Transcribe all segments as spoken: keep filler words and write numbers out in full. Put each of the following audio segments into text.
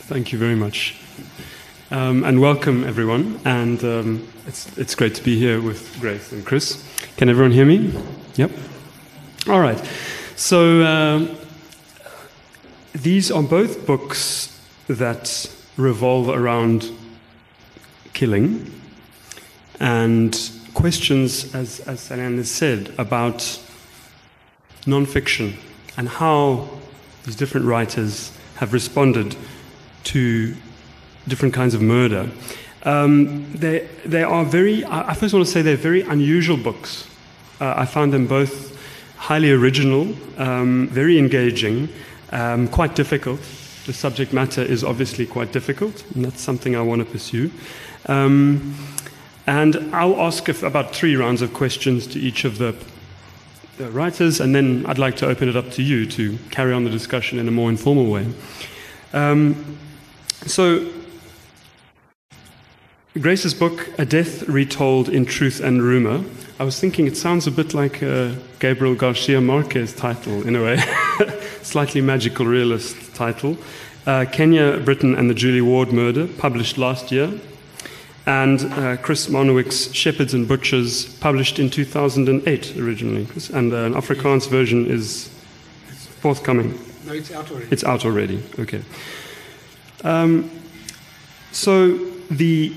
Thank you very much. Um, and welcome, everyone. And um, it's, it's great to be here with Grace and Chris. Can everyone hear me? Yep. All right. So uh, these are both books that revolve around killing and questions, as, as Sally-Ann has said, about non-fiction and how these different writers have responded to different kinds of murder. Um, they, they are very, I first want to say they're very unusual books. Uh, I found them both highly original, um, very engaging, um, quite difficult. The subject matter is obviously quite difficult, and that's something I want to pursue. Um, and I'll ask if, about three rounds of questions to each of the, the writers, and then I'd like to open it up to you to carry on the discussion in a more informal way. Um, so, Grace's book, A Death Retold in Truth and Rumor. I was thinking it sounds a bit like a Gabriel Garcia Marquez title, in a way. Slightly magical realist title. Uh, Kenya, Britain and the Julie Ward Murder, published last year. And uh, Chris Marnowick's Shepherds and Butchers, published in two thousand eight originally. And uh, an Afrikaans version is forthcoming. No, it's out already. It's out already, okay. Um, so the...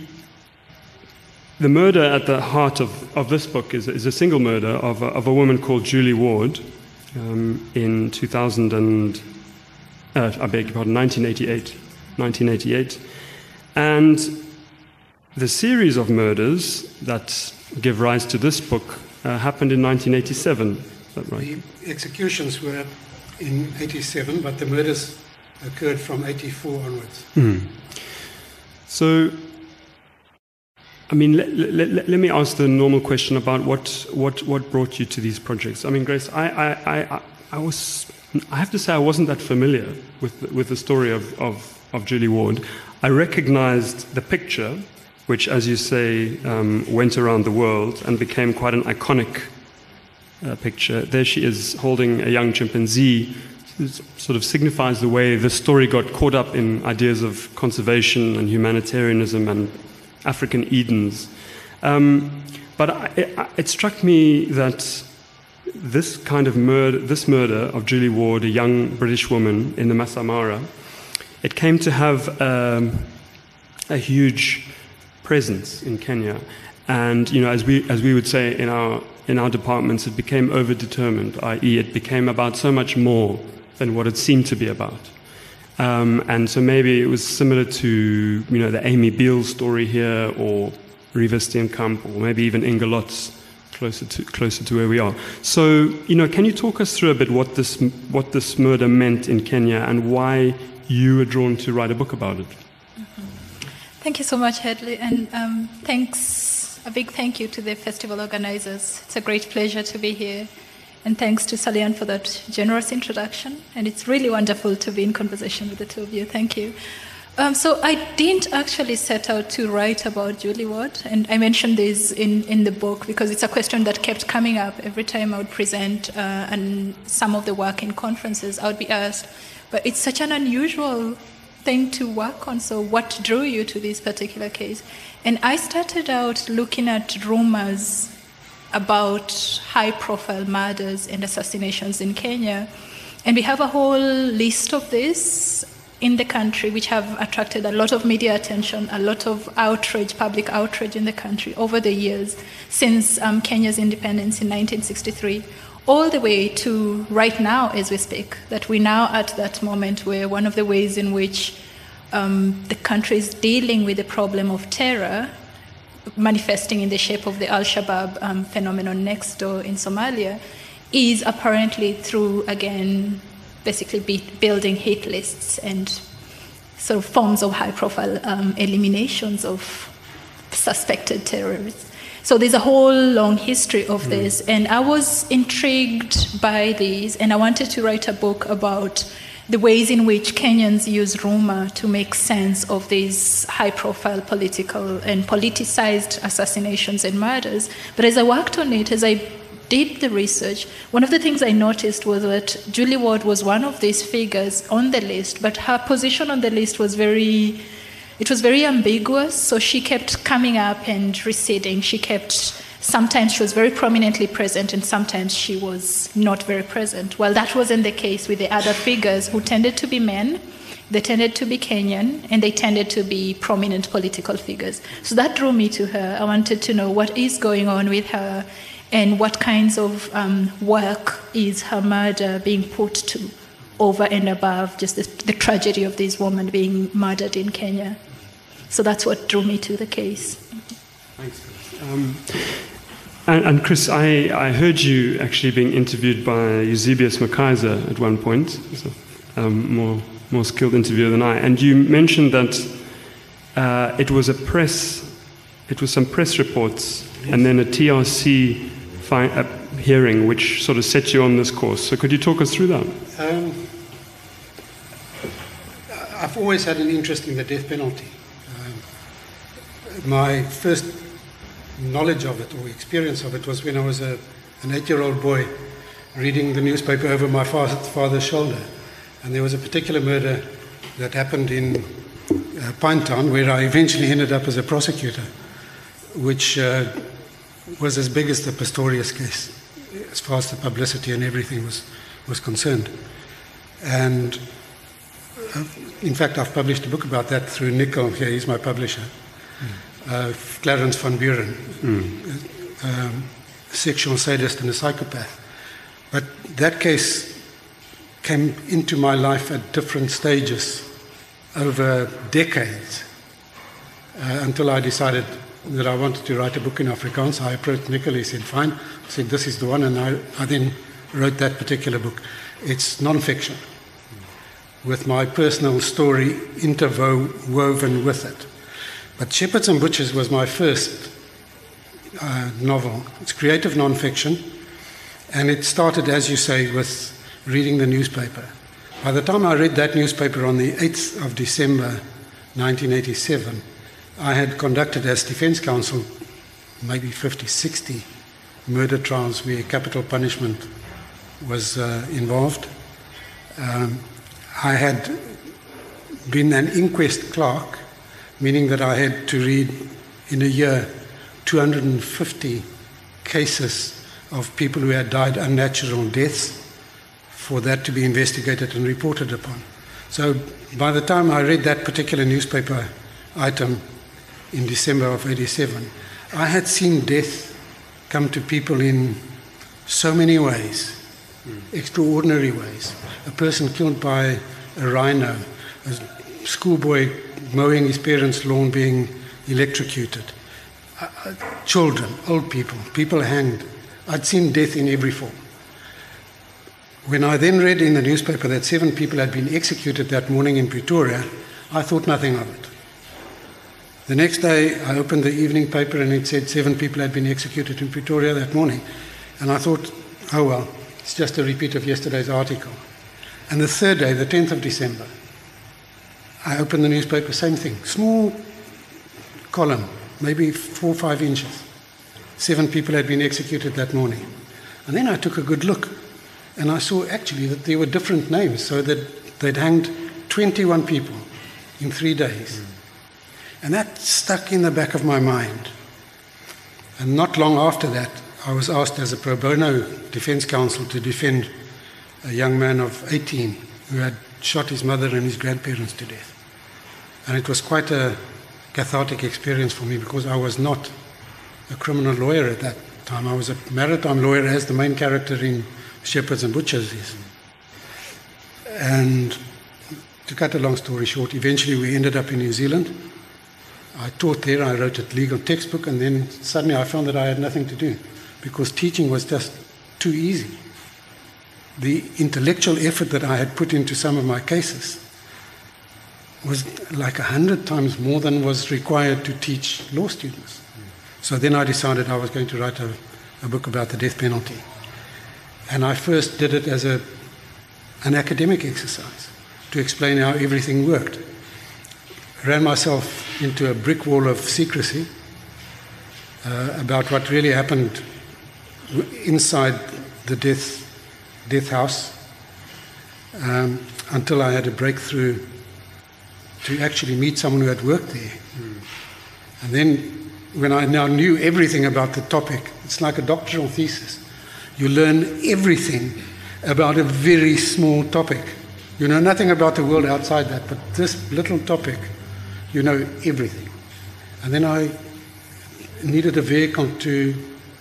The murder at the heart of, of this book is, is a single murder of a, of a woman called Julie Ward um, in two thousand and uh, I beg your pardon, nineteen eighty-eight, nineteen eighty-eight, and the series of murders that give rise to this book uh, happened in nineteen eighty-seven. Is that right? The executions were in eighty-seven, but the murders occurred from eighty-four onwards. Mm. So. I mean, let, let, let, let me ask the normal question about what, what, what brought you to these projects. I mean, Grace, I, I, I, I was, I have to say I wasn't that familiar with, with the story of, of, of Julie Ward. I recognized the picture, which, as you say, um, went around the world and became quite an iconic uh, picture. There she is holding a young chimpanzee. It sort of signifies the way the story got caught up in ideas of conservation and humanitarianism and African Edens. Um, but I, it, it struck me that this kind of murder, this murder of Julie Ward, a young British woman in the Masai Mara, it came to have um, a huge presence in Kenya. And, you know, as we, as we would say in our, in our departments, it became overdetermined, that is it became about so much more than what it seemed to be about. Um, and so maybe it was similar to, you know, the Amy Beale story here, or Riva Steenkamp, or maybe even Inge Lotz, closer to closer to where we are. So, you know, can you talk us through a bit what this what this murder meant in Kenya and why you were drawn to write a book about it? Mm-hmm. Thank you so much, Hedley, and um, thanks, a big thank you to the festival organizers. It's a great pleasure to be here. And thanks to Sally-Ann for that generous introduction. And it's really wonderful to be in conversation with the two of you. Thank you. Um, so I didn't actually set out to write about Julie Ward. And I mentioned this in, in the book because it's a question that kept coming up every time I would present uh, and some of the work in conferences. I would be asked, but it's such an unusual thing to work on. So what drew you to this particular case? And I started out looking at rumors about high-profile murders and assassinations in Kenya. And we have a whole list of this in the country, which have attracted a lot of media attention, a lot of outrage, public outrage in the country over the years, since um, Kenya's independence in nineteen sixty-three, all the way to right now as we speak, that we're now at that moment where one of the ways in which um, the country is dealing with the problem of terror manifesting in the shape of the Al-Shabaab um, phenomenon next door in Somalia is apparently through, again, basically be building hit lists and sort of forms of high-profile um, eliminations of suspected terrorists. So there's a whole long history of mm. this, and I was intrigued by these, and I wanted to write a book about the ways in which Kenyans use rumor to make sense of these high-profile political and politicized assassinations and murders. But as I worked on it, as I did the research, one of the things I noticed was that Julie Ward was one of these figures on the list, but her position on the list was very, it was very ambiguous. So she kept coming up and receding. She kept, sometimes she was very prominently present and sometimes she was not very present. Well, that wasn't the case with the other figures who tended to be men. They tended to be Kenyan, and they tended to be prominent political figures. So that drew me to her. I wanted to know what is going on with her and what kinds of um, work is her murder being put to over and above just the, the tragedy of this woman being murdered in Kenya. So that's what drew me to the case. Thanks, Chris. Um, and, and Chris, I, I heard you actually being interviewed by Eusebius McKaiser at one point, so, um, more... more skilled interviewer than I, and you mentioned that uh, it was a press, it was some press reports, yes, and then a T R C fi- a hearing which sort of set you on this course. So could you talk us through that? Um, I've always had an interest in the death penalty. Um, my first knowledge of it or experience of it was when I was a, an eight-year-old boy reading the newspaper over my father, father's shoulder. And there was a particular murder that happened in uh, Pinetown, where I eventually ended up as a prosecutor, which uh, was as big as the Pistorius case, as far as the publicity and everything was, was concerned. And uh, in fact, I've published a book about that through Nickel. Here, he's my publisher, mm. uh, Clarence van Buren, mm. um, sexual sadist and a psychopath. But that case came into my life at different stages over decades uh, until I decided that I wanted to write a book in Afrikaans. I approached Nicole, he said, fine. I said, this is the one, and I, I then wrote that particular book. It's non-fiction, with my personal story interwoven with it. But Shepherds and Butchers was my first uh, novel. It's creative non-fiction, and it started, as you say, with reading the newspaper. By the time I read that newspaper on the eighth of December nineteen eighty-seven, I had conducted as defense counsel maybe fifty, sixty murder trials where capital punishment was uh, involved. Um, I had been an inquest clerk, meaning that I had to read in a year two hundred fifty cases of people who had died unnatural deaths, for that to be investigated and reported upon. So by the time I read that particular newspaper item in December of eighty-seven, I had seen death come to people in so many ways, mm. extraordinary ways. A person killed by a rhino, a schoolboy mowing his parents' lawn being electrocuted, uh, uh, children, old people, people hanged. I'd seen death in every form. When I then read in the newspaper that seven people had been executed that morning in Pretoria, I thought nothing of it. The next day, I opened the evening paper and it said seven people had been executed in Pretoria that morning. And I thought, oh well, it's just a repeat of yesterday's article. And the third day, the tenth of December, I opened the newspaper, same thing, small column, maybe four or five inches. Seven people had been executed that morning. And then I took a good look. And I saw actually that there were different names, so that they'd hanged twenty-one people in three days. Mm. And that stuck in the back of my mind. And not long after that, I was asked as a pro bono defense counsel to defend a young man of eighteen who had shot his mother and his grandparents to death. And it was quite a cathartic experience for me because I was not a criminal lawyer at that time. I was a maritime lawyer, as the main character in Shepherds and Butchers is. And to cut a long story short, eventually we ended up in New Zealand. I taught there, I wrote a legal textbook, and then suddenly I found that I had nothing to do because teaching was just too easy. The intellectual effort that I had put into some of my cases was like a hundred times more than was required to teach law students. So then I decided I was going to write a, a book about the death penalty. And I first did it as a, an academic exercise to explain how everything worked. Ran myself into a brick wall of secrecy uh, about what really happened inside the death, death house um, until I had a breakthrough to actually meet someone who had worked there. Mm. And then when I now knew everything about the topic, it's like a doctoral thesis. You learn everything about a very small topic. You know nothing about the world outside that, but this little topic, you know everything. And then I needed a vehicle to,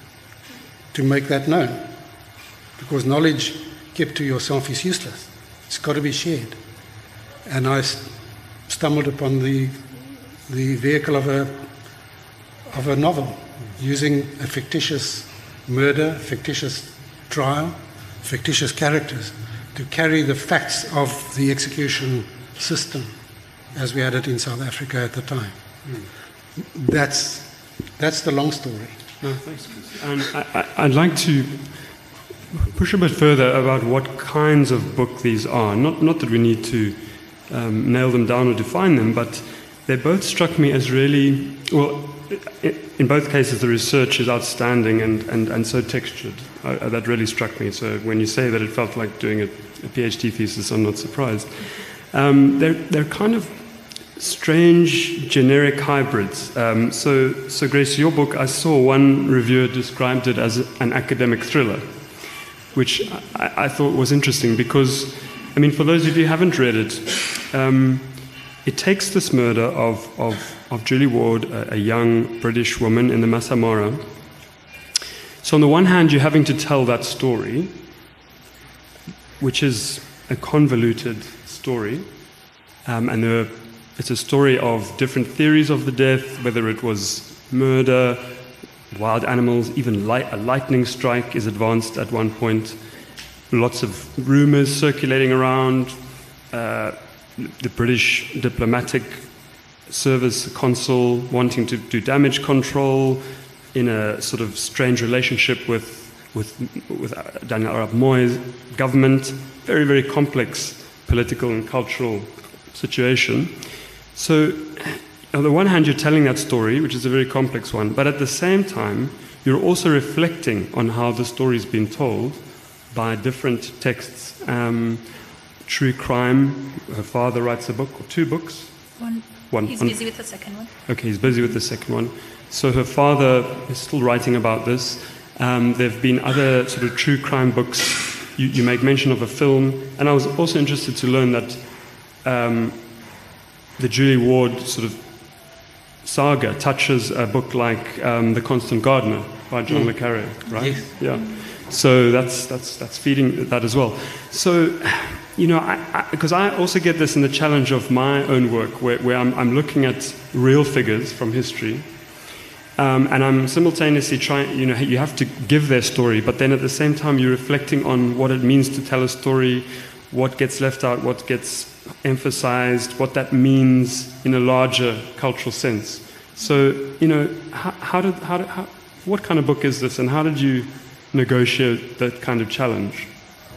to make that known, because knowledge kept to yourself is useless. It's got to be shared. And I stumbled upon the, the vehicle of a, of a novel, using a fictitious murder, fictitious trial, fictitious characters, to carry the facts of the execution system as we had it in South Africa at the time. Mm. That's, that's the long story. No, thanks, Chris. And I, I, I'd like to push a bit further about what kinds of book these are. Not, not that we need to um, nail them down or define them, but they both struck me as really, well, in both cases the research is outstanding and, and, and so textured. Uh, that really struck me. So when you say that it felt like doing a, a PhD thesis, I'm not surprised. Um, they're, they're kind of strange, generic hybrids. Um, so, so Grace, your book, I saw one reviewer described it as an academic thriller, which I, I thought was interesting because, I mean, for those of you who haven't read it, um, it takes this murder of, of, of Julie Ward, a, a young British woman in the Masai Mara. So on the one hand, you're having to tell that story, which is a convoluted story, um, and there are, it's a story of different theories of the death, whether it was murder, wild animals, even light, a lightning strike is advanced at one point, lots of rumors circulating around, uh, the British diplomatic service consul wanting to do damage control in a sort of strange relationship with, with, with Daniel Arap Moi's government, very, very complex political and cultural situation. So on the one hand, you're telling that story, which is a very complex one, but at the same time, you're also reflecting on how the story's been told by different texts. Um, true crime, her father writes a book, or two books. One. One. He's One. busy with the second one. Okay, he's busy with the second one. So her father is still writing about this. Um, there have been other sort of true crime books. You, you make mention of a film, and I was also interested to learn that um, the Julie Ward sort of saga touches a book like um, The Constant Gardener by John mm. le Carré, right? Yes. Yeah. So that's that's that's feeding that as well. So, you know, because I, I, I also get this in the challenge of my own work, where, where I'm, I'm looking at real figures from history, um, and I'm simultaneously trying. You know, you have to give their story, but then at the same time, you're reflecting on what it means to tell a story, what gets left out, what gets emphasized, what that means in a larger cultural sense. So, you know, how, how did how, did, how what kind of book is this, and how did you negotiate that kind of challenge?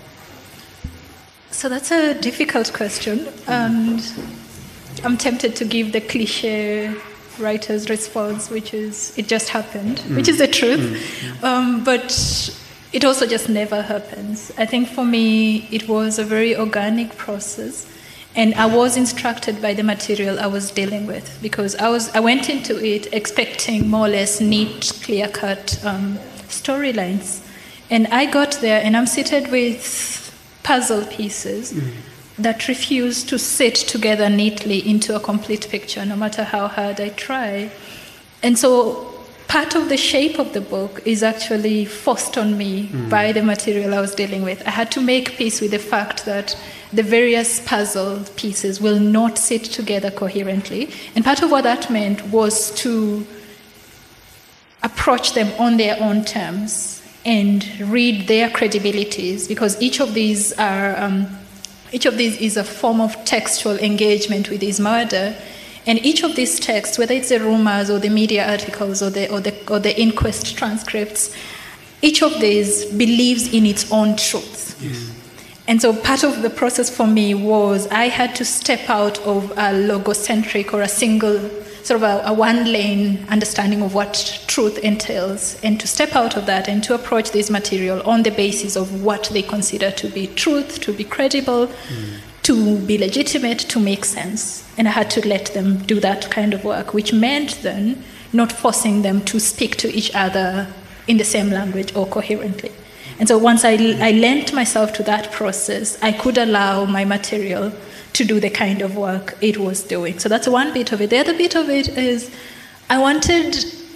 So that's a difficult question, and I'm tempted to give the cliche writer's response, which is, it just happened, mm. which is the truth. Mm. Um, but it also just never happens. I think for me, it was a very organic process, and I was instructed by the material I was dealing with, because I was I went into it expecting more or less neat, clear-cut um, storylines. And I got there, and I'm seated with puzzle pieces mm. that refuse to sit together neatly into a complete picture, no matter how hard I try. And so part of the shape of the book is actually forced on me mm. by the material I was dealing with. I had to make peace with the fact that the various puzzle pieces will not sit together coherently. And part of what that meant was to approach them on their own terms and read their credibilities, because each of these are um, each of these is a form of textual engagement with his murder, and each of these texts, whether it's the rumors or the media articles or the or the or the inquest transcripts, each of these believes in its own truth. Yes. And so part of the process for me was I had to step out of a logocentric or a single sort of a, a one-lane understanding of what truth entails, and to step out of that and to approach this material on the basis of what they consider to be truth, to be credible, mm. to be legitimate, to make sense. And I had to let them do that kind of work, which meant then not forcing them to speak to each other in the same language or coherently. And so once I, I lent myself to that process, I could allow my material to do the kind of work it was doing. So that's one bit of it. The other bit of it is I wanted,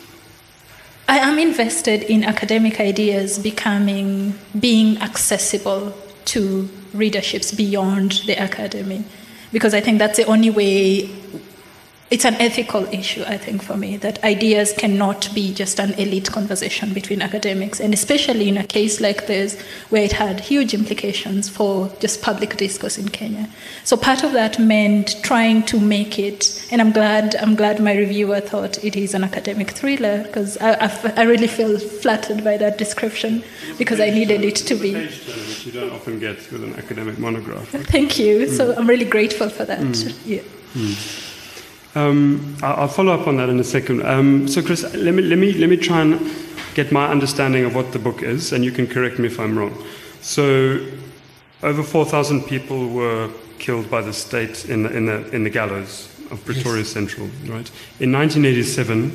I am invested in academic ideas becoming, being accessible to readerships beyond the academy. Because I think that's the only way. It's an ethical issue, I think, for me, that ideas cannot be just an elite conversation between academics, and especially in a case like this, where it had huge implications for just public discourse in Kenya. So part of that meant trying to make it, and I'm glad I'm glad my reviewer thought it is an academic thriller, because I, I, I really feel flattered by that description, because I needed it to be. Which you don't often get with an academic monograph. Thank you. Mm. So I'm really grateful for that. Mm. Yeah. Mm. Um, I'll follow up on that in a second. Um, so, Chris, let me let me let me try and get my understanding of what the book is, and you can correct me if I'm wrong. So, over four thousand people were killed by the state in the in the in the gallows of Pretoria yes. Central, right? In nineteen eighty-seven,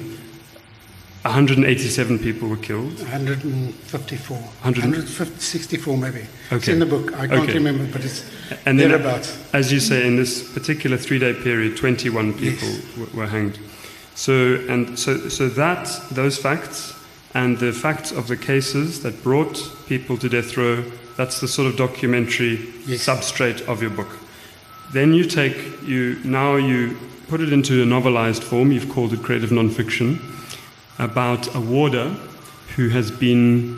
one hundred eighty-seven people were killed. one hundred fifty-four. one hundred sixty-four maybe. Okay. It's in the book. I can't okay. remember, but it's and then, thereabouts. As you say, in this particular three-day period, twenty-one people yes. w- were hanged. So, and so, so that those facts and the facts of the cases that brought people to death row, that's the sort of documentary yes. substrate of your book. Then you take you now you put it into a novelized form. You've called it creative nonfiction, about a warder who has been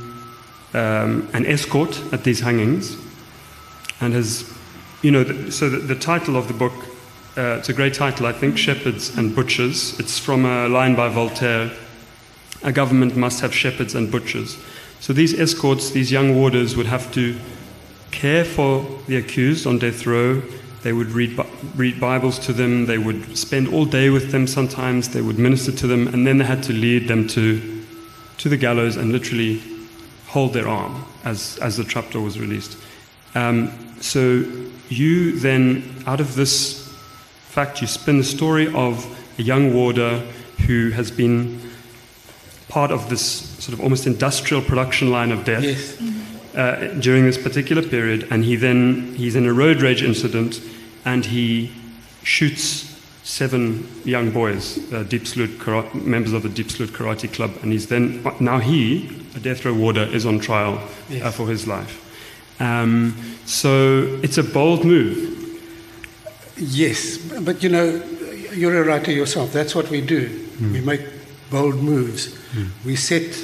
um, an escort at these hangings, and has, you know, the, so the, the title of the book, uh, it's a great title, I think, Shepherds and Butchers. It's from a line by Voltaire, a government must have shepherds and butchers. So these escorts, these young warders would have to care for the accused on death row. They would read, read Bibles to them, they would spend all day with them sometimes, they would minister to them, and then they had to lead them to, to the gallows and literally hold their arm as, as the trapdoor was released. Um, so you then, out of this fact, you spin the story of a young warder who has been part of this sort of almost industrial production line of death. Yes. Uh, during this particular period, and he then he's in a road rage incident, and he shoots seven young boys, uh, Deep Salute karate, members of the Deep Salute Karate Club, and he's then now he, a death row warder, is on trial yes. uh, for his life. Um, so it's a bold move. Yes, but you know, you're a writer yourself. That's what we do. Mm. We make bold moves. Mm. We set.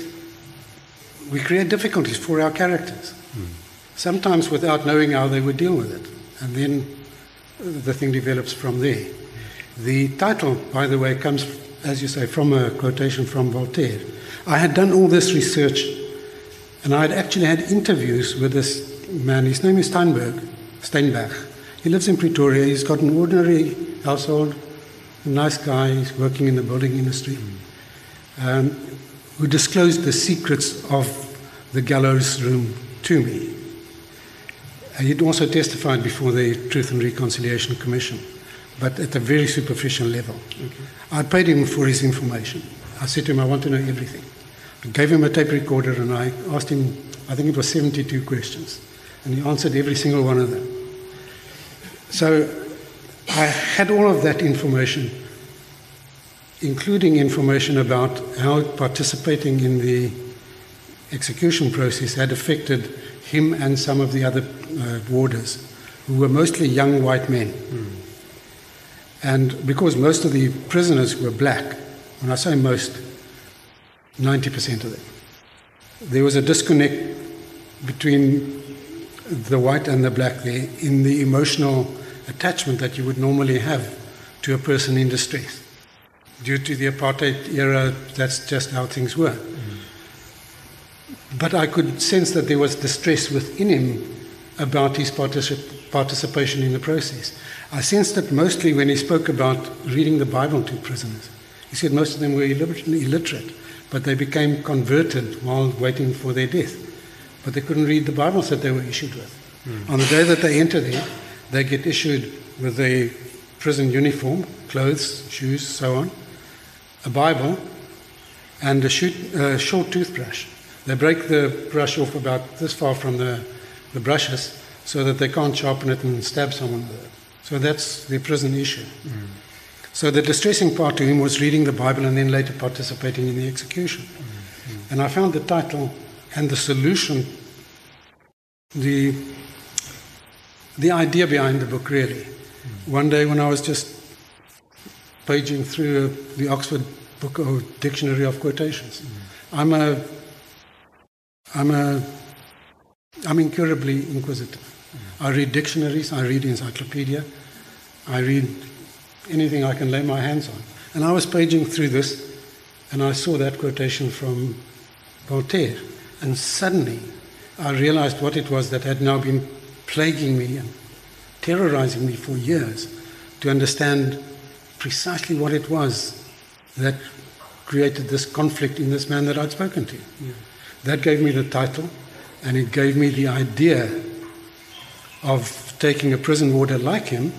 We create difficulties for our characters, mm. sometimes without knowing how they would deal with it. And then the thing develops from there. The title, by the way, comes, as you say, from a quotation from Voltaire. I had done all this research, and I had actually had interviews with this man. His name is Steinberg, Steinbach. He lives in Pretoria. He's got an ordinary household, a nice guy. He's working in the building industry. Mm. Um, who disclosed the secrets of the gallows room to me. He'd also testified before the Truth and Reconciliation Commission, but at a very superficial level. Okay. I paid him for his information. I said to him, I want to know everything. I gave him a tape recorder and I asked him, I think it was seventy-two questions, and he answered every single one of them. So I had all of that information, including information about how participating in the execution process had affected him and some of the other uh, warders, who were mostly young white men. Mm. And because most of the prisoners were black, when I say most, ninety percent of them, there was a disconnect between the white and the black there in the emotional attachment that you would normally have to a person in distress. Due to the apartheid era, that's just how things were. Mm. But I could sense that there was distress within him about his particip- participation in the process. I sensed it mostly when he spoke about reading the Bible to prisoners. He said most of them were illiterate, but they became converted while waiting for their death. But they couldn't read the Bibles that they were issued with. Mm. On the day that they enter there, they get issued with a prison uniform, clothes, shoes, so on, a Bible, and a shoot, uh, short toothbrush. They break the brush off about this far from the, the brushes so that they can't sharpen it and stab someone with it. So that's the prison issue. Mm. So the distressing part to him was reading the Bible and then later participating in the execution. Mm. And I found the title and the solution, the, the idea behind the book, really. Mm. One day when I was just paging through the Oxford Book or Dictionary of Quotations, mm. I'm a I'm a, I'm incurably inquisitive. Mm. I read dictionaries, I read encyclopedia, I read anything I can lay my hands on. And I was paging through this, and I saw that quotation from Voltaire, and suddenly I realized what it was that had now been plaguing me and terrorizing me for years, to understand precisely what it was that created this conflict in this man that I'd spoken to. Yeah. That gave me the title, and it gave me the idea of taking a prison warder like him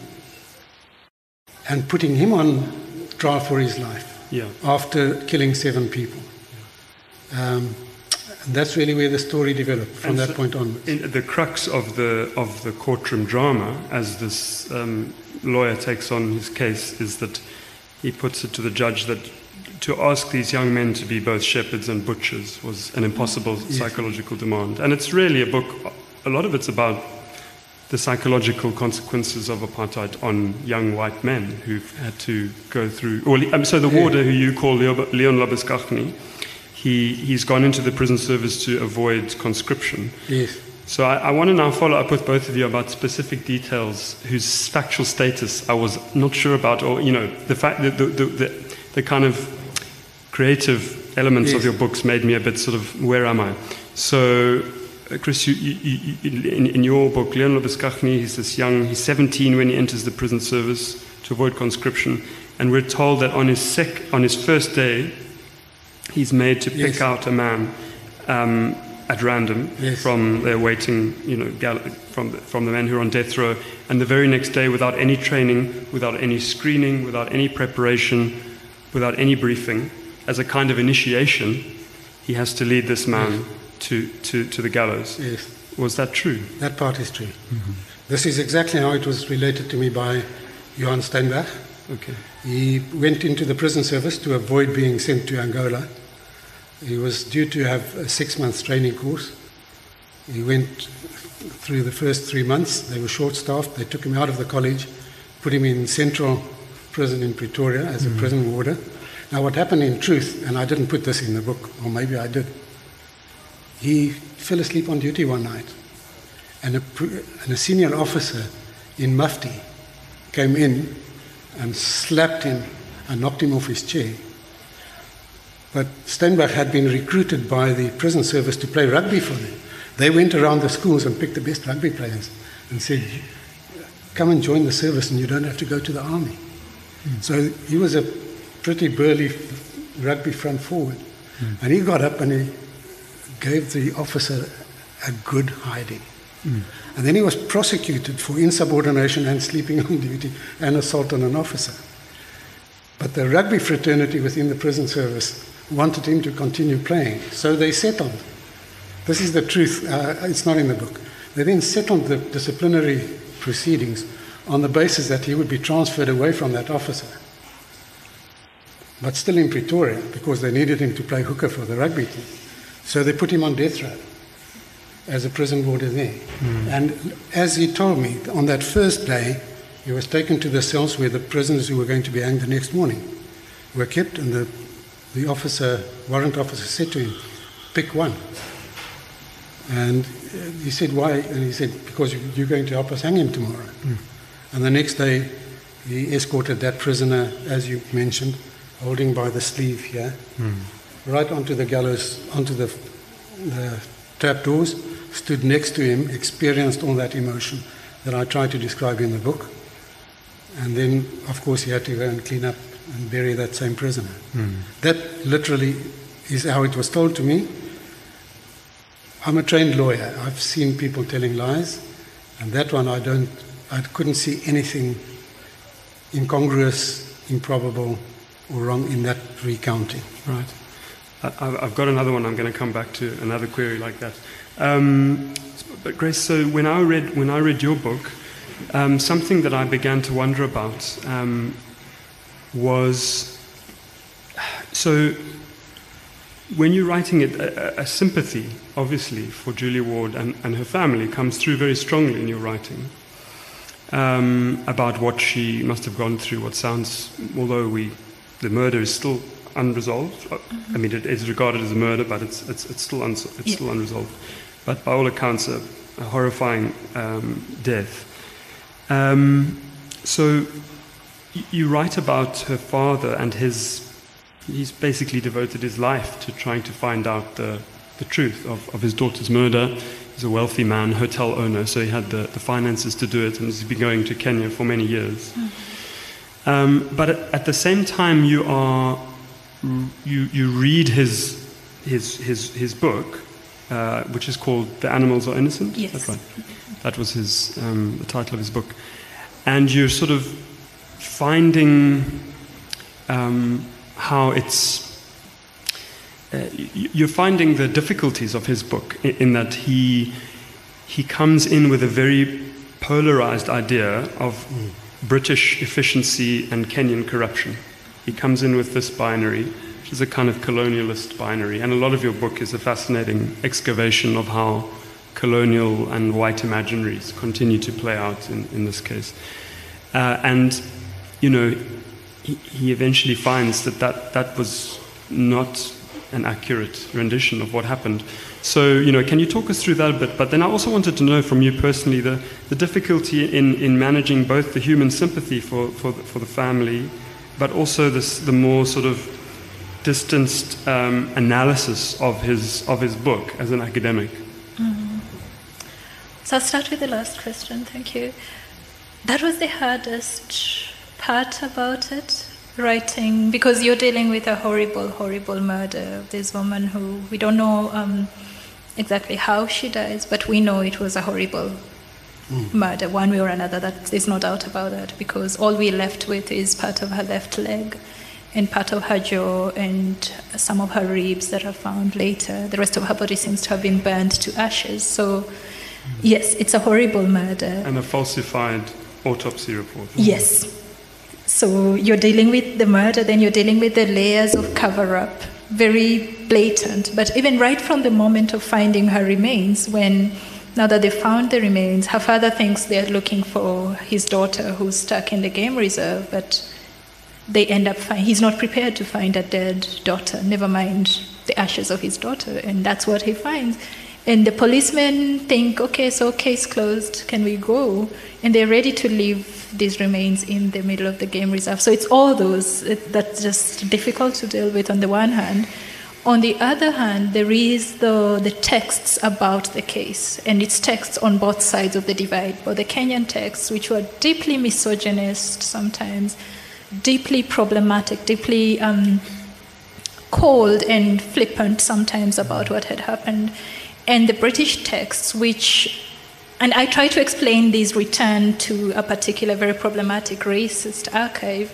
and putting him on trial for his life yeah. after killing seven people. Yeah. Um, and that's really where the story developed from and that so point onwards. In the crux of the of the courtroom drama, as this um, lawyer takes on his case, is that he puts it to the judge that to ask these young men to be both shepherds and butchers was an impossible yes. psychological demand. And it's really a book, a lot of it's about the psychological consequences of apartheid on young white men who've had to go through, or um, so the warder who you call Leon Labuschagne, he, he's gone into the prison service to avoid conscription. Yes. So I, I want to now follow up with both of you about specific details whose factual status I was not sure about, or, you know, the fact that the, the, the, the kind of creative elements yes. of your books made me a bit sort of, where am I? So, uh, Chris, you, you, you, in, in your book, Leon Labuschagne, he's this young, he's seventeen when he enters the prison service to avoid conscription, and we're told that on his sec, on his first day, he's made to pick yes. out a man um, at random yes. from their waiting, you know, gal- from the, from the men who are on death row, and the very next day, without any training, without any screening, without any preparation, without any briefing, as a kind of initiation, he has to lead this man yes. to, to, to the gallows. Yes. Was that true? That part is true. Mm-hmm. This is exactly how it was related to me by Johan Steinberg. Okay. He went into the prison service to avoid being sent to Angola. He was due to have a six-month training course. He went through the first three months. They were short-staffed. They took him out of the college, put him in central prison in Pretoria as mm-hmm. a prison warder. Now, what happened in truth, and I didn't put this in the book, or maybe I did, he fell asleep on duty one night, and a, and a senior officer in mufti came in and slapped him and knocked him off his chair. But Steinberg had been recruited by the prison service to play rugby for them. They went around the schools and picked the best rugby players and said, come and join the service and you don't have to go to the army. Mm. So he was a pretty burly rugby front forward. Mm. And he got up and he gave the officer a good hiding. Mm. And then he was prosecuted for insubordination and sleeping on duty and assault on an officer. But the rugby fraternity within the prison service wanted him to continue playing, so they settled. This is the truth. Uh, it's not in the book. They then settled the disciplinary proceedings on the basis that he would be transferred away from that officer, but still in Pretoria, because they needed him to play hooker for the rugby team. So they put him on death row as a prison warder there. Mm. And as he told me, on that first day, he was taken to the cells where the prisoners who were going to be hanged the next morning were kept, and the, the officer, warrant officer said to him, pick one. And he said, why? And he said, because you're going to help us hang him tomorrow. Mm. And the next day, he escorted that prisoner, as you mentioned, holding by the sleeve here, mm. right onto the gallows, onto the, the trapdoors, stood next to him, experienced all that emotion that I tried to describe in the book. And then, of course, he had to go and clean up and bury that same prisoner. Mm. That literally is how it was told to me. I'm a trained lawyer. I've seen people telling lies, and that one I don't, I couldn't see anything incongruous, improbable, or wrong in that recounting. Right. I, I've got another one. I'm going to come back to another query like that. Um, but Grace, so when I read when I read your book, um, something that I began to wonder about um, was so. When you're writing it, a, a sympathy, obviously, for Julia Ward and, and her family comes through very strongly in your writing um, about what she must have gone through. What sounds, although we, the murder is still unresolved. Mm-hmm. I mean, it is regarded as a murder, but it's it's it's still uns- it's yeah. still unresolved. But by all accounts, a, a horrifying um, death. Um, so y- you write about her father and his. He's basically devoted his life to trying to find out the, the truth of, of his daughter's murder. He's a wealthy man, hotel owner, so he had the, the finances to do it, and he's been going to Kenya for many years. Mm-hmm. Um, but at, at the same time, you are you you read his his his his book, uh, which is called "The Animals Are Innocent." Yes, that's right. That was his um, the title of his book, and you're sort of finding. Um, how it's uh, you're finding the difficulties of his book in, in that he he comes in with a very polarized idea of mm. British efficiency and Kenyan corruption. He comes in with this binary, which is a kind of colonialist binary, and a lot of your book is a fascinating excavation of how colonial and white imaginaries continue to play out in, in this case. Uh, and you know he eventually finds that, that that was not an accurate rendition of what happened. So, you know, can you talk us through that a bit? But then I also wanted to know from you personally the, the difficulty in, in managing both the human sympathy for, for, the, for the family, but also this, the more sort of distanced um, analysis of his, of his book as an academic. Mm-hmm. So I'll start with the last question, thank you. That was the hardest part about it, writing, because you're dealing with a horrible, horrible murder of this woman who we don't know um, exactly how she dies, but we know it was a horrible mm. murder, one way or another. That there's no doubt about that, because all we're left with is part of her left leg and part of her jaw and some of her ribs that are found later. The rest of her body seems to have been burned to ashes. So, mm. yes, it's a horrible murder. And a falsified autopsy report. Yes. So you're dealing with the murder, then you're dealing with the layers of cover-up, very blatant. But even right from the moment of finding her remains, when now that they found the remains, her father thinks they're looking for his daughter who's stuck in the game reserve, but they end up finding, he's not prepared to find a dead daughter, never mind the ashes of his daughter, and that's what he finds. And the policemen think, okay, so case closed, can we go? And they're ready to leave these remains in the middle of the game reserve. So it's all those it, that's just difficult to deal with on the one hand. On the other hand, there is the, the texts about the case, and it's texts on both sides of the divide. But the Kenyan texts, which were deeply misogynist sometimes, deeply problematic, deeply um, cold and flippant sometimes about what had happened. And the British texts, which, and I try to explain these return to a particular very problematic racist archive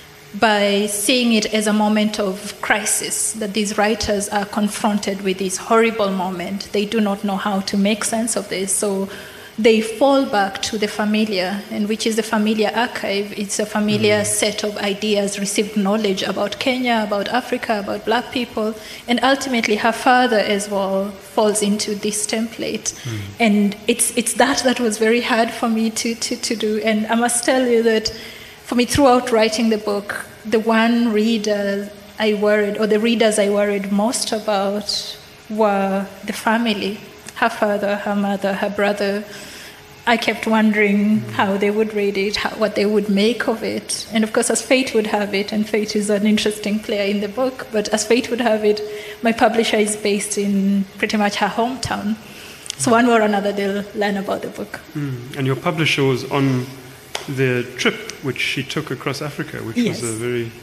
by seeing it as a moment of crisis, that these writers are confronted with this horrible moment. They do not know how to make sense of this, so they fall back to the familiar, and which is the familiar archive. It's a familiar mm. set of ideas, received knowledge about Kenya, about Africa, about black people, and ultimately her father as well falls into this template. Mm. And it's it's that that was very hard for me to, to, to do. And I must tell you that for me, throughout writing the book, the one reader I worried, or the readers I worried most about were the family. Her father, her mother, her brother. I kept wondering how they would read it, how, what they would make of it. And of course, as fate would have it, and fate is an interesting player in the book, but as fate would have it, my publisher is based in pretty much her hometown. So one way or another, they'll learn about the book. Mm. And your publisher was on the trip which she took across Africa, which yes. was a very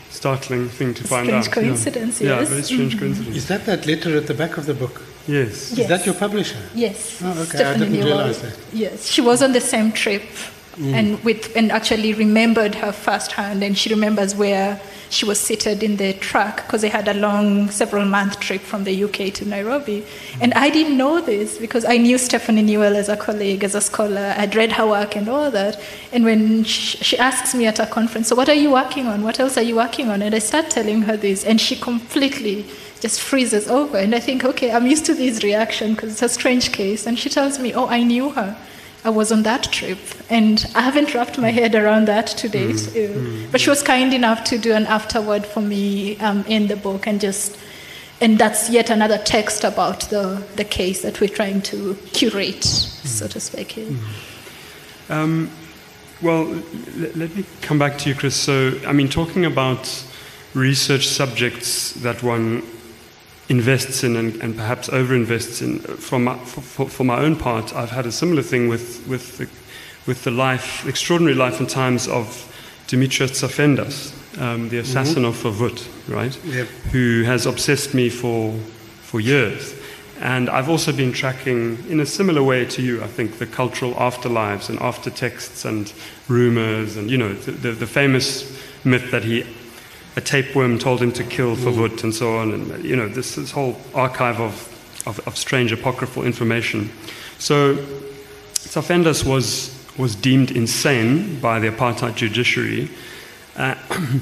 startling thing to find strange out. coincidence, yeah. yes. Yeah, very strange Mhm. coincidence. Is that that letter at the back of the book? Yes. Yes. Is that your publisher? Yes. Oh, okay. Stephanie I didn't Newell. realize that. Yes, she was on the same trip, and with and actually remembered her firsthand, and she remembers where she was seated in the truck because they had a long, several month trip from the U K to Nairobi. And I didn't know this because I knew Stephanie Newell as a colleague, as a scholar. I'd read her work and all that. And when she, she asks me at a conference, so what are you working on? What else are you working on? And I start telling her this, and she completely just freezes over. And I think, okay, I'm used to this reaction because it's a strange case. And she tells me, oh, I knew her. I was on that trip, and I haven't wrapped my head around that to date. Mm. Uh, but she was kind enough to do an afterword for me um, in the book, and just, and that's yet another text about the, the case that we're trying to curate, mm. so to speak. Yeah. Mm. Um, well, l- let me come back to you, Chris. So, I mean, talking about research subjects that one invests in and, and perhaps over-invests in. From my, for, for my own part, I've had a similar thing with, with, the, with the life, extraordinary life and times of Dimitrios Tsafendas, um, the assassin mm-hmm. of Verwoerd, right? Yep. Who has obsessed me for, for years. And I've also been tracking, in a similar way to you, I think, the cultural afterlives and aftertexts and rumors and, you know, the, the, the famous myth that he a tapeworm told him to kill Verwoerd and so on, and you know this, this whole archive of, of, of strange apocryphal information. So Tsafendas was was deemed insane by the apartheid judiciary, uh,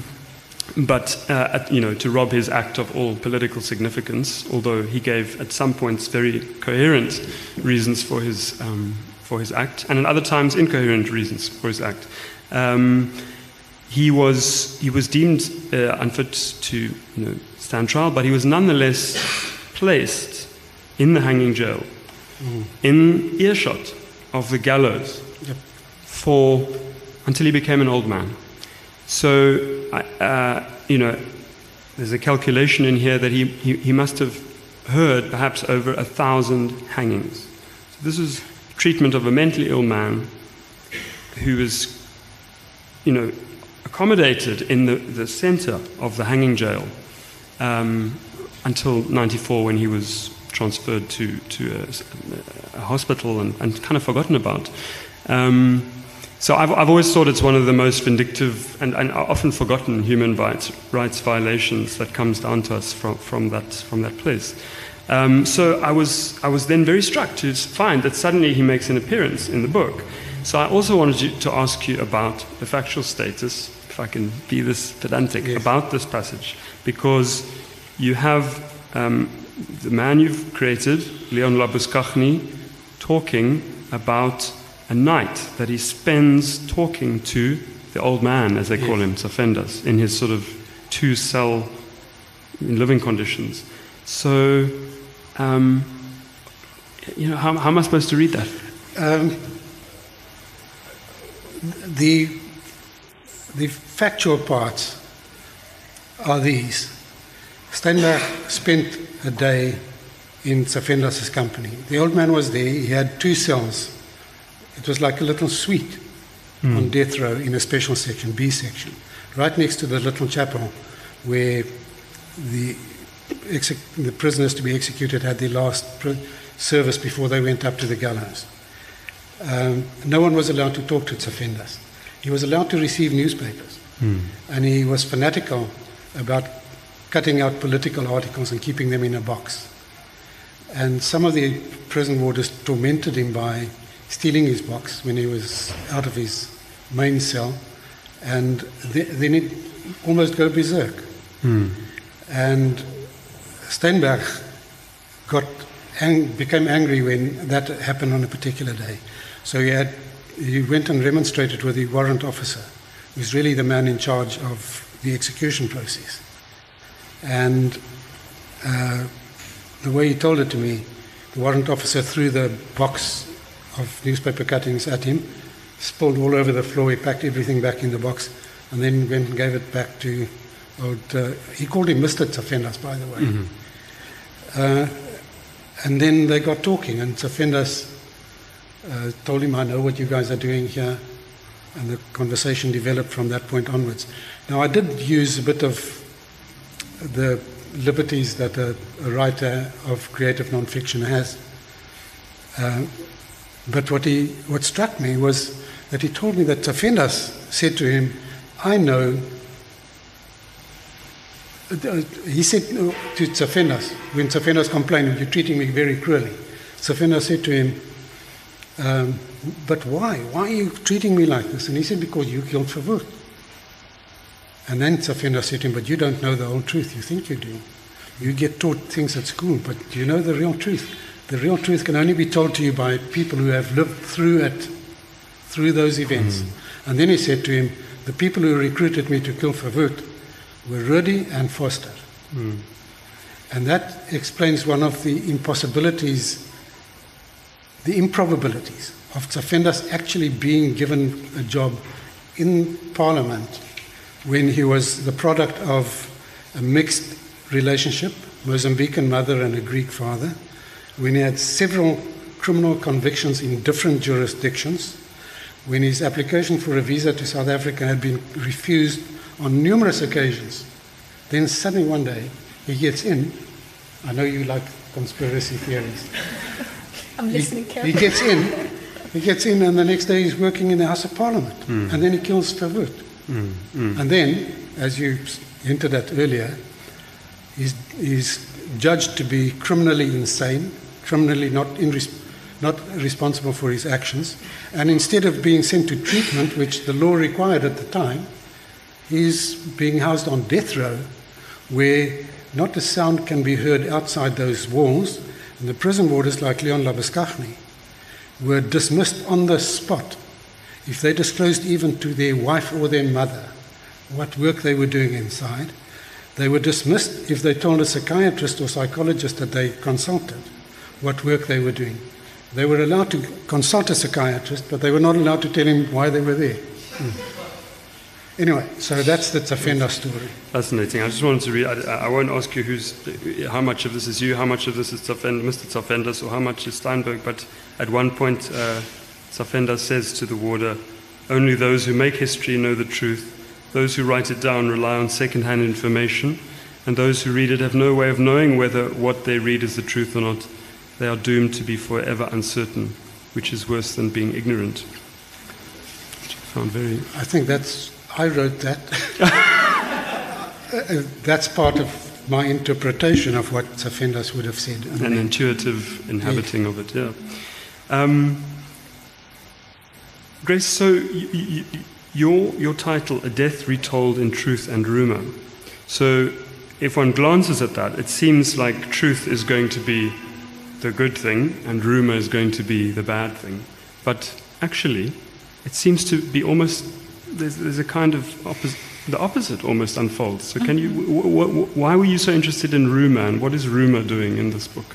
but uh, at, you know to rob his act of all political significance. Although he gave at some points very coherent reasons for his um, for his act, and at other times incoherent reasons for his act. Um, He was he was deemed uh, unfit to you know, stand trial, but he was nonetheless placed in the hanging jail, mm. in earshot of the gallows, yep. for until he became an old man. So uh, you know, there's a calculation in here that he, he, he must have heard perhaps over a thousand hangings. So this is treatment of a mentally ill man who was, you know. accommodated in the, the center of the hanging jail um, until ninety-four, when he was transferred to, to a, a hospital and, and kind of forgotten about. Um, so I've, I've always thought it's one of the most vindictive and, and often forgotten human rights, rights violations that comes down to us from, from, that, from that place. Um, so I was, I was then very struck to find that suddenly he makes an appearance in the book. So I also wanted you to ask you about the factual status, if I can be this pedantic, yes. about this passage, because you have um, the man you've created, Leon Labuschagne, talking about a night that he spends talking to the old man, as they yes. call him, Tsafendas, in his sort of two-cell living conditions. So, um, you know, how, how am I supposed to read that? Um, The, the factual parts are these. Steinberg spent a day in Tsafendas' company. The old man was there. He had two cells. It was like a little suite mm. on death row in a special section, B section, right next to the little chapel where the, exec- the prisoners to be executed had their last pr- service before they went up to the gallows. Um, no one was allowed to talk to Tsafendas. He was allowed to receive newspapers. Mm. And he was fanatical about cutting out political articles and keeping them in a box. And some of the prison warders tormented him by stealing his box when he was out of his main cell, and th- then he'd almost go berserk. Mm. And Steinberg got ang- became angry when that happened on a particular day. So he, had, he went and remonstrated with the warrant officer, who's really the man in charge of the execution process. And uh, the way he told it to me, the warrant officer threw the box of newspaper cuttings at him, spilled all over the floor, he packed everything back in the box, and then went and gave it back to old, uh, he called him Mister Tsafendas, by the way. Mm-hmm. Uh, and then they got talking, and Tsafendas uh, told him, I know what you guys are doing here. and the conversation developed from that point onwards. Now, I did use a bit of the liberties that a, a writer of creative non-fiction has. Uh, but what he, what struck me was that he told me that Tsafendas said to him, I know, uh, he said to Tsafendas, when Tsafendas complained, you're treating me very cruelly, Tsafendas said to him, um, but why? Why are you treating me like this? And he said, because you killed Verwoerd. And then Tsafendas said to him, but you don't know the whole truth. You think you do. You get taught things at school, but do you know the real truth? The real truth can only be told to you by people who have lived through it, through those events. Mm. And then he said to him, the people who recruited me to kill Verwoerd were Rudy and Foster. Mm. And that explains one of the impossibilities, the improbabilities of Tsafendas actually being given a job in Parliament when he was the product of a mixed relationship, Mozambican mother and a Greek father, when he had several criminal convictions in different jurisdictions, when his application for a visa to South Africa had been refused on numerous occasions. Then suddenly one day he gets in. I know you like conspiracy theories. I'm listening he, carefully. He gets in, he gets in, and the next day he's working in the House of Parliament, mm. and then he kills Verwoerd. Mm. Mm. And then, as you hinted at earlier, he's, he's judged to be criminally insane, criminally not, in res- not responsible for his actions, and instead of being sent to treatment, which the law required at the time, he's being housed on death row, where not a sound can be heard outside those walls, and the prison warders like Leon Labuschagne were dismissed on the spot if they disclosed even to their wife or their mother what work they were doing inside. They were dismissed if they told a psychiatrist or psychologist that they consulted what work they were doing. They were allowed to consult a psychiatrist, but they were not allowed to tell him why they were there. Mm. Anyway, so that's the Tsafendas story. Fascinating. I just wanted to read, I, I won't ask you who's, how much of this is you, how much of this is Tsafendas, Mister Tsafendas, or how much is Steinberg, but at one point, uh, Tsafendas says to the warder, only those who make history know the truth, those who write it down rely on second-hand information, and those who read it have no way of knowing whether what they read is the truth or not. They are doomed to be forever uncertain, which is worse than being ignorant. Which I found very... I think that's... I wrote that. That's part of my interpretation of what Tsafendas would have said. An intuitive inhabiting yes. of it, yeah. Um, Grace, so y- y- your, your title, A Death Retold in Truth and Rumour. So if one glances at that, it seems like truth is going to be the good thing and rumour is going to be the bad thing. But actually, it seems to be almost... There's, there's a kind of oppos- the opposite almost unfolds. So, can you? W- w- why were you so interested in rumour, and what is rumour doing in this book?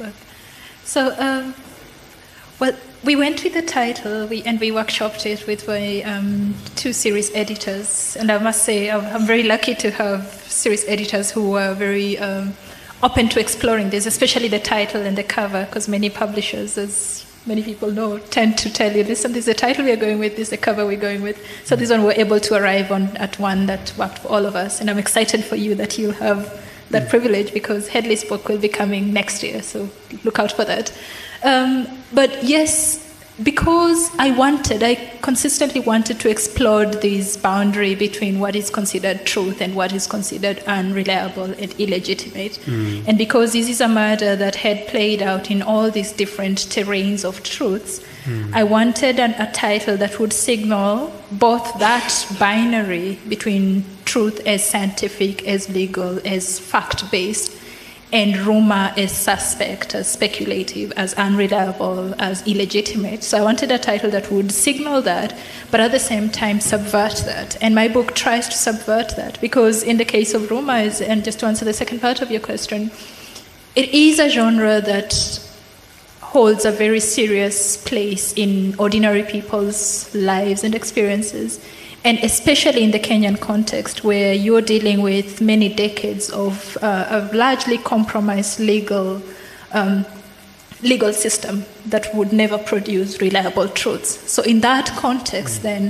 So, um, well, we went with the title, we, and we workshopped it with my um, two series editors. And I must say, I'm very lucky to have series editors who were very um, open to exploring this, especially the title and the cover, because many publishers, as many people know, tend to tell you, listen, this is the title we're going with, this is the cover we're going with. So this one we're able to arrive on at one that worked for all of us. And I'm excited for you that you'll have that mm. privilege, because Hedley's book will be coming next year, so look out for that. Um, but yes, because I wanted, I consistently wanted to explore this boundary between what is considered truth and what is considered unreliable and illegitimate. Mm. And because this is a murder that had played out in all these different terrains of truths, mm. I wanted an, a title that would signal both that binary between truth as scientific, as legal, as fact-based, and rumor as suspect, as speculative, as unreliable, as illegitimate. So I wanted a title that would signal that, but at the same time subvert that. And my book tries to subvert that, because in the case of rumors, and just to answer the second part of your question, it is a genre that holds a very serious place in ordinary people's lives and experiences. And especially in the Kenyan context, where you're dealing with many decades of uh, a largely compromised legal um, legal system that would never produce reliable truths. So in that context, mm. then,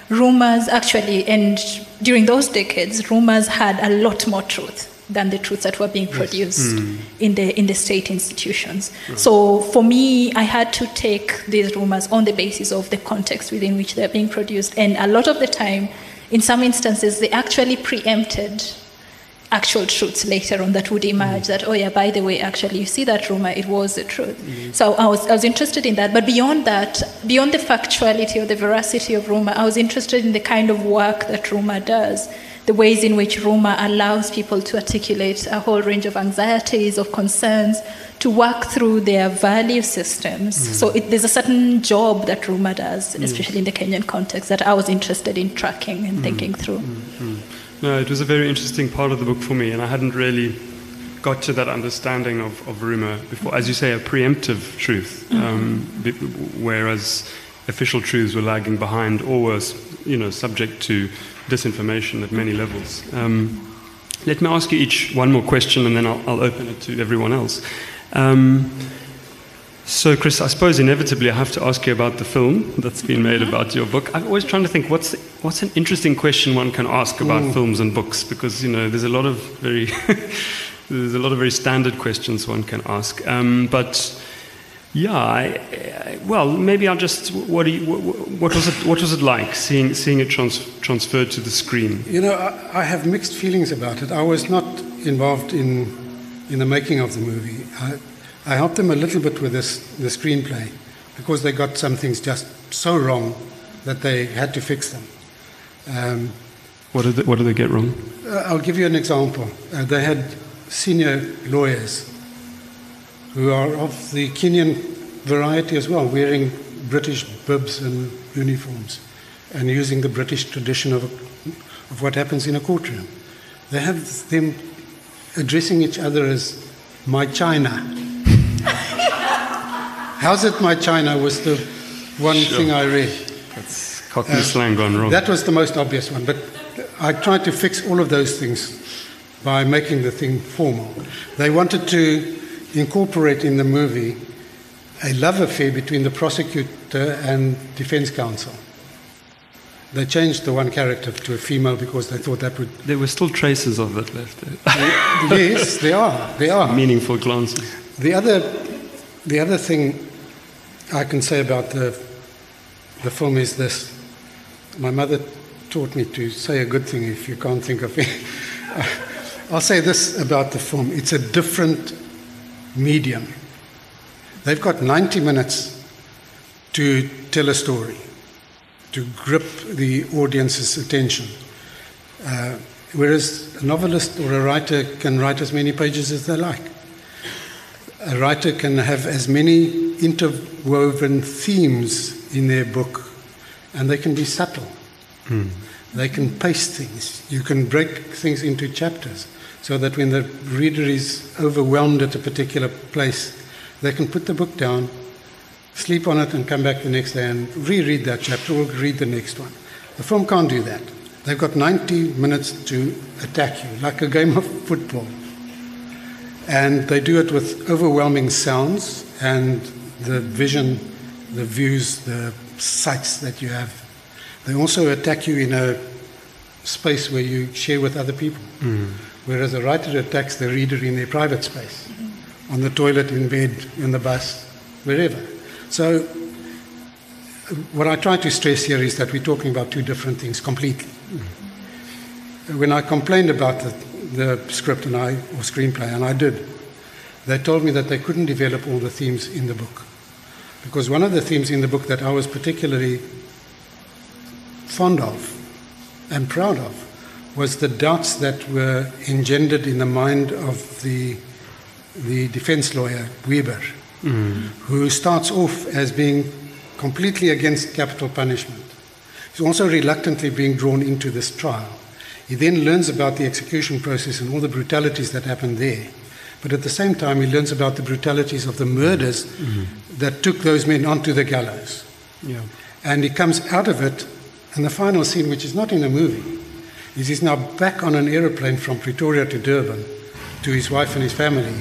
rumors actually, and during those decades, rumors had a lot more truth than the truths that were being produced mm. in the in the state institutions. Right. So for me, I had to take these rumors on the basis of the context within which they're being produced. And a lot of the time, in some instances, they actually preempted actual truths later on that would emerge mm. that, oh yeah, by the way, actually, you see that rumor, it was the truth. Mm. So I was, I was interested in that. But beyond that, beyond the factuality or the veracity of rumor, I was interested in the kind of work that rumor does, the ways in which rumor allows people to articulate a whole range of anxieties, of concerns, to work through their value systems. Mm. So it, there's a certain job that rumor does, especially yes. in the Kenyan context, that I was interested in tracking and mm. thinking through. Mm-hmm. No, it was a very interesting part of the book for me, and I hadn't really got to that understanding of, of rumor before. As you say, a preemptive truth, mm-hmm. um, b- whereas official truths were lagging behind or were, you know, subject to disinformation at many levels. Um, let me ask you each one more question, and then I'll, I'll open it to everyone else. Um, so, Chris, I suppose inevitably I have to ask you about the film that's been made about your book. I'm always trying to think what's what's an interesting question one can ask about mm. films and books, because you know there's a lot of very there's a lot of very standard questions one can ask. Um, but yeah, I, I, well, maybe I'll just what, do you, what, what was it what was it like seeing seeing it trans, transferred to the screen? You know, I, I have mixed feelings about it. I was not involved in in the making of the movie. I, I helped them a little bit with this, the screenplay, because they got some things just so wrong that they had to fix them. Um, what did they, what did they get wrong? Uh, I'll give you an example. Uh, they had senior lawyers who are of the Kenyan variety as well, wearing British bibs and uniforms and using the British tradition of, of what happens in a courtroom. They have them addressing each other as "my China." How's it my China was the one sure. thing I read. That's Cockney uh, slang gone wrong. That was the most obvious one, but I tried to fix all of those things by making the thing formal. They wanted to incorporate in the movie a love affair between the prosecutor and defense counsel. They changed the one character to a female because they thought that would... There were still traces of it left there. Yes, there are. There are. Meaningful glances. The other, the other thing I can say about the, the film is this. My mother taught me to say a good thing if you can't think of it. I'll say this about the film. It's a different medium. They've got ninety minutes to tell a story, to grip the audience's attention. Uh, whereas a novelist or a writer can write as many pages as they like. A writer can have as many interwoven themes in their book, and they can be subtle. Mm. They can paste things. You can break things into chapters so that when the reader is overwhelmed at a particular place, they can put the book down, sleep on it, and come back the next day and reread that chapter or read the next one. The film can't do that. They've got ninety minutes to attack you, like a game of football. And they do it with overwhelming sounds and the vision, the views, the sights that you have. They also attack you in a space where you share with other people. Mm. Whereas a writer attacks the reader in their private space, on the toilet, in bed, in the bus, wherever. So what I try to stress here is that we're talking about two different things completely. Mm. When I complained about the, the script and I, or screenplay, and I did, they told me that they couldn't develop all the themes in the book. Because one of the themes in the book that I was particularly fond of and proud of was the doubts that were engendered in the mind of the, the defense lawyer, Weber, mm. who starts off as being completely against capital punishment. He's also reluctantly being drawn into this trial. He then learns about the execution process and all the brutalities that happened there. But at the same time, he learns about the brutalities of the murders mm. that took those men onto the gallows. Yeah. And he comes out of it, and the final scene, which is not in the movie, is he's now back on an aeroplane from Pretoria to Durban to his wife and his family.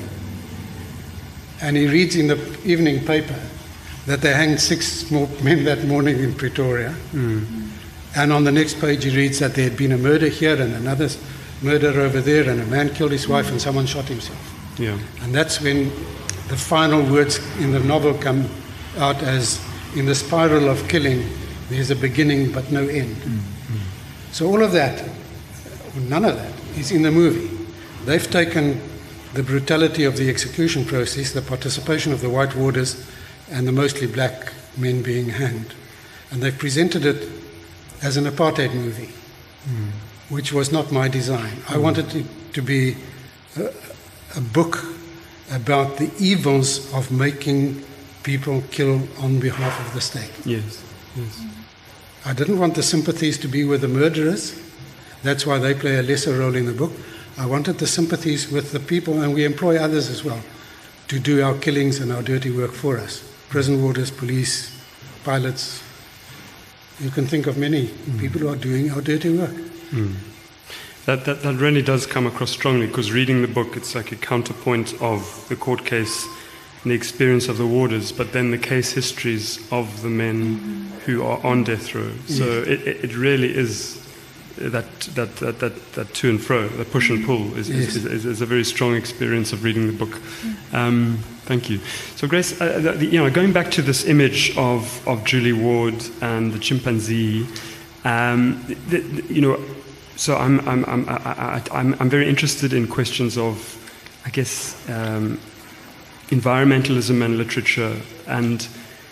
And he reads in the evening paper that they hanged six more men that morning in Pretoria. Mm. And on the next page, he reads that there had been a murder here and another murder over there, and a man killed his wife and someone shot himself. Yeah. And that's when the final words in the novel come out as, in the spiral of killing, there's a beginning but no end. Mm-hmm. So all of that, none of that, is in the movie. They've taken the brutality of the execution process, the participation of the white warders, and the mostly black men being hanged, and they've presented it as an apartheid movie, mm. which was not my design. Mm. I wanted it to be a, a book about the evils of making people kill on behalf of the state. Yes, yes. I didn't want the sympathies to be with the murderers. That's why they play a lesser role in the book. I wanted the sympathies with the people, and we employ others as well, to do our killings and our dirty work for us. Prison warders, police, pilots. You can think of many mm. people who are doing our dirty work. Mm. That, that, that really does come across strongly, because reading the book, it's like a counterpoint of the court case and the experience of the warders, but then the case histories of the men mm. who are on death row. So yes. it, it really is that, that, that, that, that to and fro, the push and pull, is, yes. is, is, is a very strong experience of reading the book. Um, thank you. So Grace, uh, the, you know, going back to this image of, of Julie Ward and the chimpanzee, um, the, the, you know, so I'm, I'm, I'm, I, I'm, I'm very interested in questions of, I guess, um, environmentalism and literature, and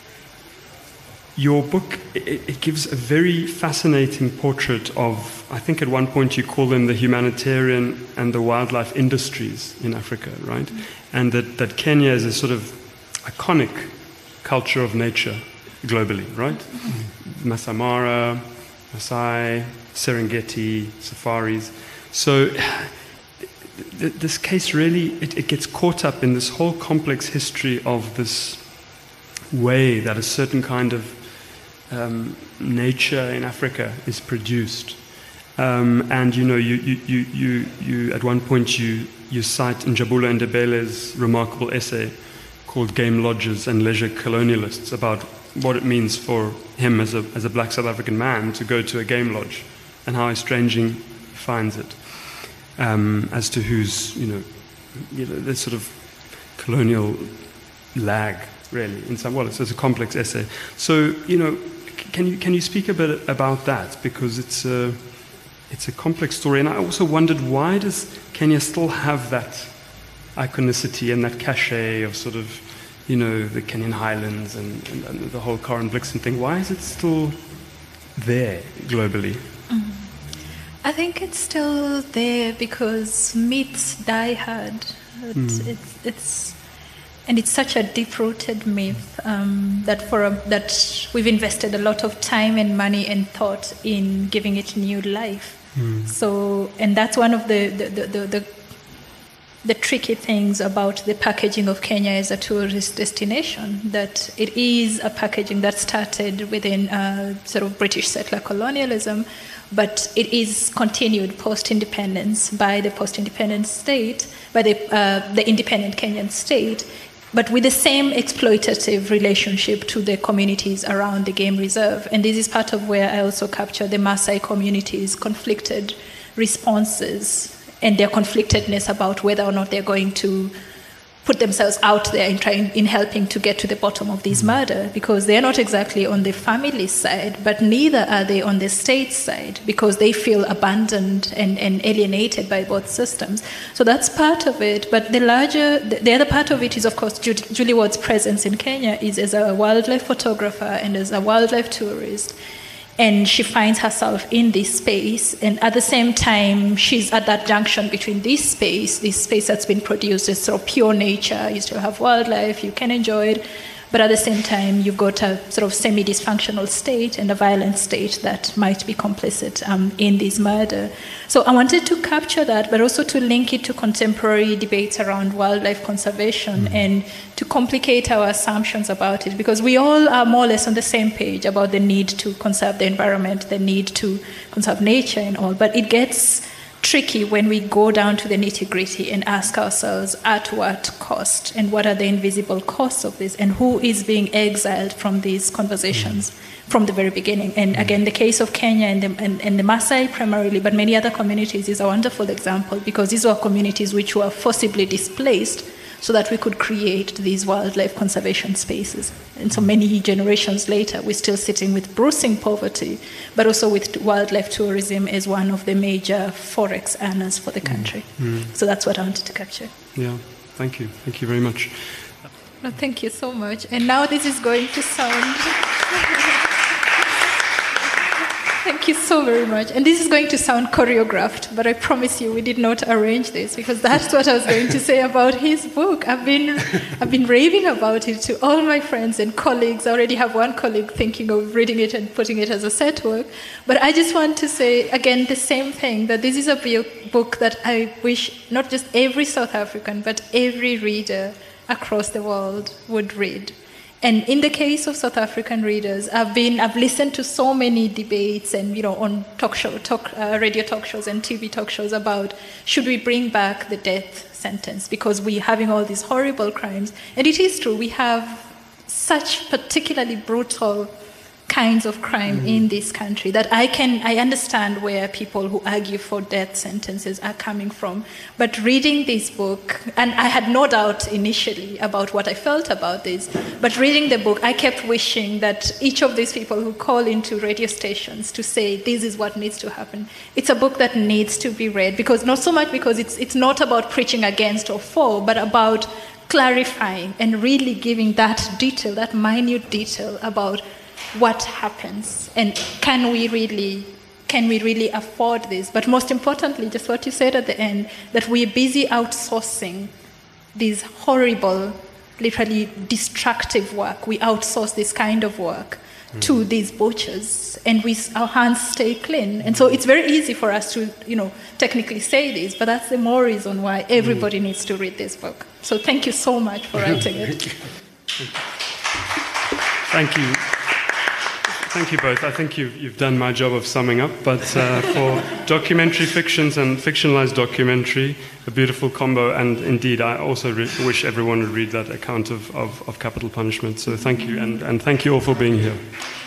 your book, it, it gives a very fascinating portrait of, I think at one point you call them the humanitarian and the wildlife industries in Africa, right? Mm-hmm. And that, that Kenya is a sort of iconic culture of nature globally, right? Mm-hmm. Masai Mara, Maasai, Serengeti, safaris. So th- this case really, it, it gets caught up in this whole complex history of this way that a certain kind of um, nature in Africa is produced. Um, and you know, you, you, you, you, you at one point you, you cite Njabula Ndebele's remarkable essay called Game Lodges and Leisure Colonialists about what it means for him as a, as a black South African man to go to a game lodge and how estranging he finds it, um, as to who's, you know, you know, this sort of colonial lag, really, in some, well, it's, it's a complex essay. So, you know, can you, can you speak a bit about that? Because it's a, it's a complex story. And I also wondered, why does Kenya still have that iconicity and that cachet of sort of, you know, the Kenyan highlands and, and, and the whole Karen Blixen thing? Why is it still there globally? Mm. I think it's still there because myths die hard. It's, mm. it's, it's and it's such a deep-rooted myth um, that for a, that we've invested a lot of time and money and thought in giving it new life. Mm. So, and that's one of the the, the, the the the tricky things about the packaging of Kenya as a tourist destination, that it is a packaging that started within uh, sort of British settler colonialism, but it is continued post-independence by the post-independent state, by the uh, the independent Kenyan state, but with the same exploitative relationship to the communities around the game reserve. And this is part of where I also capture the Maasai community's conflicted responses and their conflictedness about whether or not they're going to put themselves out there in trying, in helping to get to the bottom of this murder, because they're not exactly on the family side, but neither are they on the state side, because they feel abandoned and, and alienated by both systems. So that's part of it. But the larger, the, the other part of it is, of course, Judy, Julie Ward's presence in Kenya is as a wildlife photographer and as a wildlife tourist. And she finds herself in this space, and at the same time, she's at that junction between this space, this space that's been produced as sort of pure nature. You still have wildlife, you can enjoy it, but at the same time, you've got a sort of semi-dysfunctional state and a violent state that might be complicit um, in this murder. So I wanted to capture that, but also to link it to contemporary debates around wildlife conservation mm. and to complicate our assumptions about it, because we all are more or less on the same page about the need to conserve the environment, the need to conserve nature and all, but it gets tricky when we go down to the nitty-gritty and ask ourselves at what cost and what are the invisible costs of this and who is being exiled from these conversations from the very beginning. And again, the case of Kenya and the, and, and the Maasai primarily, but many other communities is a wonderful example because these were communities which were forcibly displaced so that we could create these wildlife conservation spaces. And so many generations later, we're still sitting with bruising poverty, but also with wildlife tourism as one of the major forex earners for the country. Mm. So that's what I wanted to capture. Yeah, thank you. Thank you very much. No, thank you so much. And now this is going to sound... Thank you so very much. And this is going to sound choreographed, but I promise you we did not arrange this because that's what I was going to say about his book. I've been, I've been raving about it to all my friends and colleagues. I already have one colleague thinking of reading it and putting it as a set work. But I just want to say, again, the same thing, that this is a book that I wish not just every South African, but every reader across the world would read. And in the case of South African readers, I've been, I've listened to so many debates and, you know, on talk show, talk, uh, radio talk shows and T V talk shows about should we bring back the death sentence because we're having all these horrible crimes. And it is true, we have such particularly brutal kinds of crime mm. in this country that I can, I understand where people who argue for death sentences are coming from. But reading this book, and I had no doubt initially about what I felt about this, but reading the book, I kept wishing that each of these people who call into radio stations to say, this is what needs to happen, it's a book that needs to be read, because not so much because it's, it's not about preaching against or for, but about clarifying and really giving that detail, that minute detail about what happens and can we really can we really afford this? But most importantly, just what you said at the end, that we're busy outsourcing this horrible, literally destructive work. We outsource this kind of work mm. to these butchers, and we our hands stay clean. And so it's very easy for us to, you know, technically say this, but that's the more reason why everybody mm. needs to read this book. So thank you so much for writing it. Thank you. Thank you both. I think you've, you've done my job of summing up, but uh, for documentary fictions and fictionalized documentary, a beautiful combo, and indeed I also re- wish everyone would read that account of, of, of capital punishment. So thank you, and, and thank you all for being here.